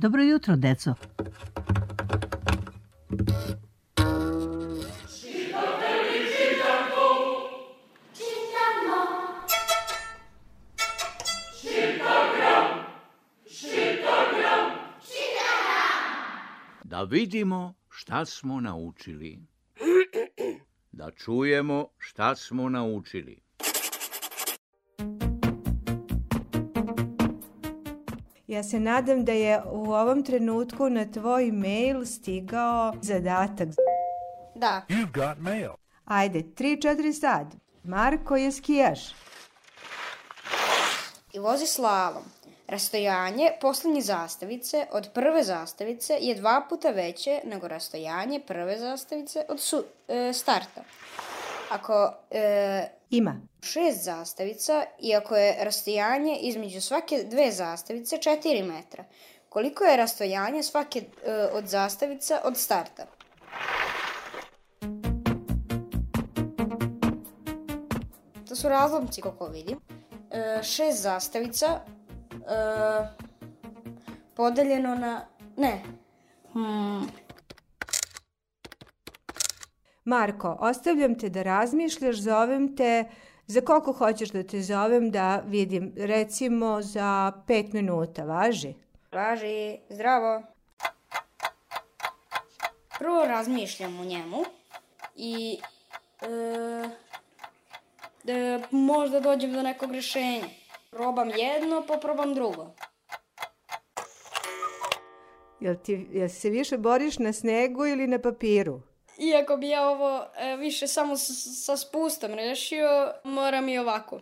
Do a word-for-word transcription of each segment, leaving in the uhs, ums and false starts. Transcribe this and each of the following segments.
Dobro jutro, deco. Da vidimo šta smo naučili. Da čujemo šta smo naučili. Ja se nadam da je u ovom trenutku na tvoj mail stigao zadatak. Da. You've got mail. Ajde, tri četiri sad. Marko je skijaš. I vozi slalom. Rastojanje poslednje zastavice od prve zastavice je dva puta veće nego rastojanje prve zastavice od su, e, starta. Ako e, ima šest zastavica i ako je rastojanje između svake dve zastavice četiri metra, koliko je rastojanje svake e, od zastavica od starta? To su razlomci, kako vidim. E, šest zastavica e, podeljeno na... Ne. Hmm. Marko, ostavljam te da razmišljaš, zovem te, za koliko hoćeš da te zovem, da vidim, recimo za pet minuta, važi? Važi, zdravo. Prvo razmišljam o njemu i e, da možda dođem do nekog rešenja. Probam jedno, pa probam drugo. Jel, ti, jel se više boriš na snegu ili na papiru? Iako bi ja ovo e, više samo s, sa spustom rešio, moram i ovako.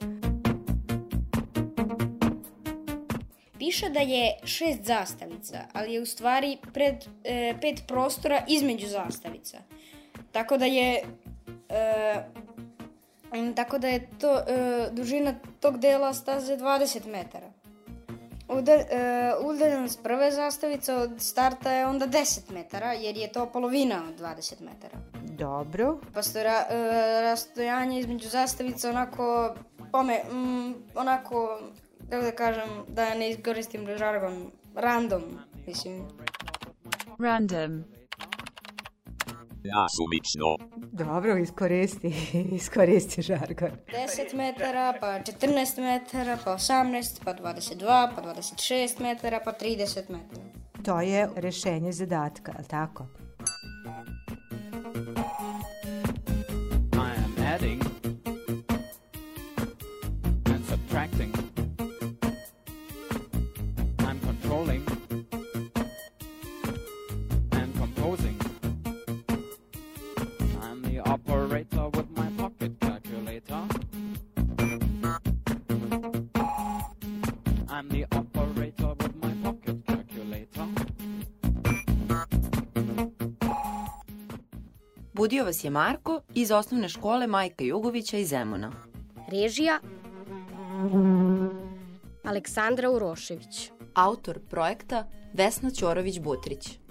Piše da je šest zastavica, ali je u stvari pred, e, pet prostora između zastavica. Tako da je... E, tako da je to e, dužina tog dela staze dvadeset metara. Udalj, e, udaljenost prve zastavice od starta je onda deset metara, jer je to polovina od dvadeset metara. Dobro. Pa sto ra, e, rastojanje između zastavica onako, pome, mm, onako, kako da kažem, da ne iskoristim žargon, random, mislim. Random. Nasumično. Dobro, iskoristi, iskoristi žargon. deset metara, pa četrnaest metara, pa osamnaest, pa dvadeset dva, pa dvadeset šest metara, pa trideset metara. To je rešenje zadatka, ali tako? I am adding and subtracting. I'm controlling and composing. I'm the operator with my pocket calculator. I'm the operator with my pocket calculator. Budio vas je Marko iz osnovne škole Majka Jugovića iz Zemuna. Režija Aleksandra Urošević. Autor projekta Vesna Ćorović-Butrić.